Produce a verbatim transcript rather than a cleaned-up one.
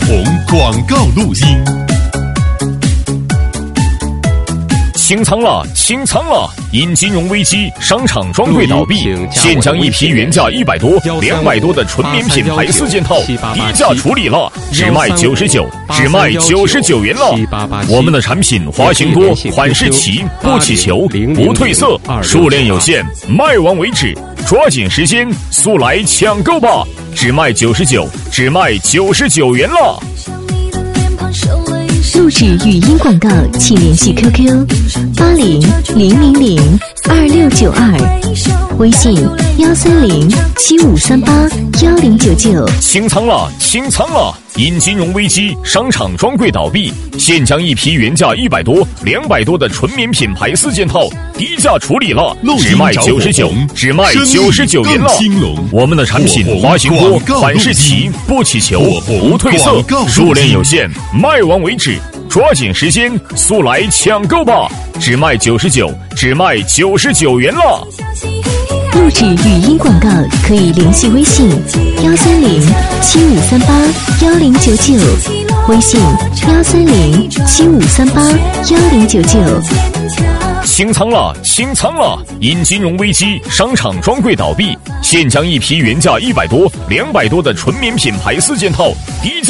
红广告录音。 清仓了，清仓了！因金融危机，商场专柜倒闭，现将一批原价一百多、两百多的纯棉品牌四件套低价处理了，只卖九十九，只卖九十九元了。我们的产品花型多，款式齐，不起球，不褪色，数量有限，卖完为止，抓紧时间，速来抢购吧！只卖九十九，只卖九十九元了。 录制语音广告，请联系 Q Q 八零零零零二六九二，微信幺三零七五三八幺零九九。 清仓了，清仓了！因金融危机，商场专柜倒闭，现将一批原价一百多、两百多的纯棉品牌四件套低价处理了，只卖九十九，只卖九十九元了。我们的产品花型多，款式齐，不起球，不褪色，数量有限，卖完为止，抓紧时间，速来抢购吧！只卖九十九，只卖九十九元了。 录制语音广告可以联系微信幺三零七五三八幺零九九，微信幺三零七五三八幺零九九。 清仓了，清仓了！因金融危机，商场专柜倒闭，现将一批原价一百多、两百多的纯棉品牌四件套低价